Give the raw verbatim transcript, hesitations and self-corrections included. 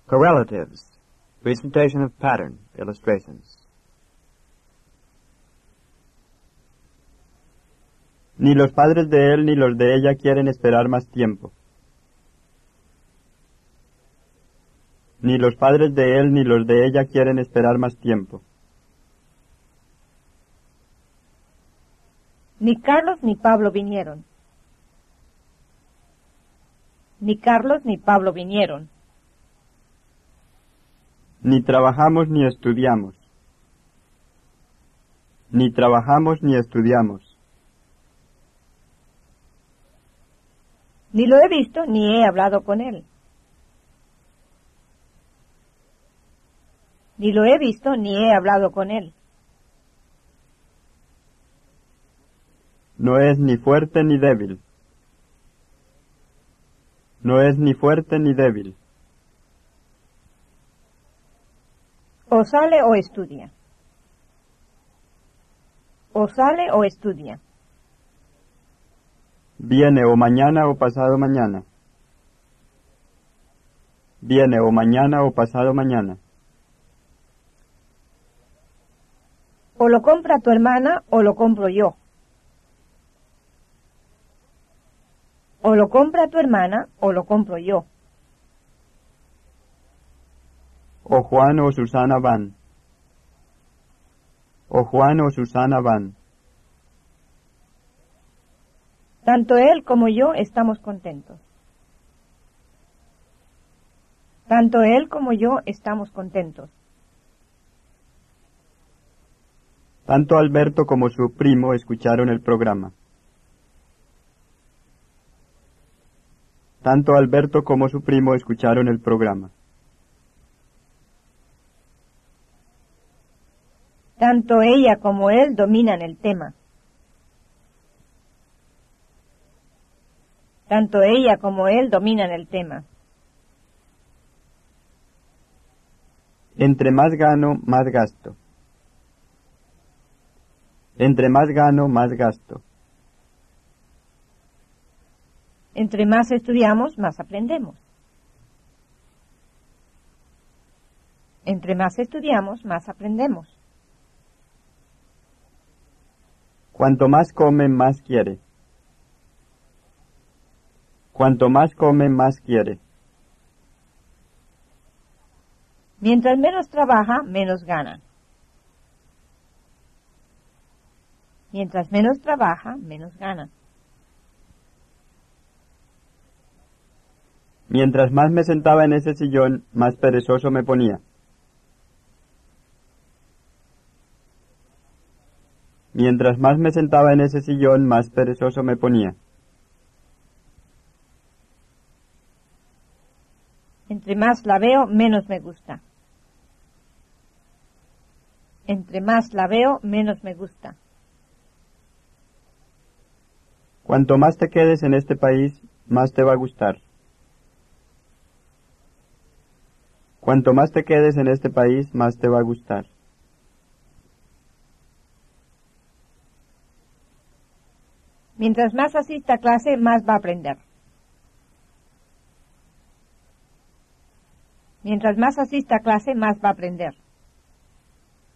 Correlatives. Presentation of pattern. Illustrations. Ni los padres de él ni los de ella quieren esperar más tiempo. Ni los padres de él ni los de ella quieren esperar más tiempo. Ni Carlos ni Pablo vinieron. Ni Carlos ni Pablo vinieron. Ni trabajamos ni estudiamos. Ni trabajamos ni estudiamos. Ni lo he visto ni he hablado con él. Ni lo he visto ni he hablado con él. No es ni fuerte ni débil. No es ni fuerte ni débil. O sale o estudia. O sale o estudia. Viene o mañana o pasado mañana. Viene o mañana o pasado mañana. O lo compra tu hermana o lo compro yo. O lo compra tu hermana o lo compro yo. O Juan o Susana van. O Juan o Susana van. Tanto él como yo estamos contentos. Tanto él como yo estamos contentos. Tanto Alberto como su primo escucharon el programa. Tanto Alberto como su primo escucharon el programa. Tanto ella como él dominan el tema. Tanto ella como él dominan el tema. Entre más gano, más gasto. Entre más gano, más gasto. Entre más estudiamos, más aprendemos. Entre más estudiamos, más aprendemos. Cuanto más come, más quiere. Cuanto más come, más quiere. Mientras menos trabaja, menos gana. Mientras menos trabaja, menos gana. Mientras más me sentaba en ese sillón, más perezoso me ponía. Mientras más me sentaba en ese sillón, más perezoso me ponía. Entre más la veo, menos me gusta. Entre más la veo, menos me gusta. Cuanto más te quedes en este país, más te va a gustar. Cuanto más te quedes en este país, más te va a gustar. Mientras más asista a clase, más va a aprender. Mientras más asista a clase, más va a aprender.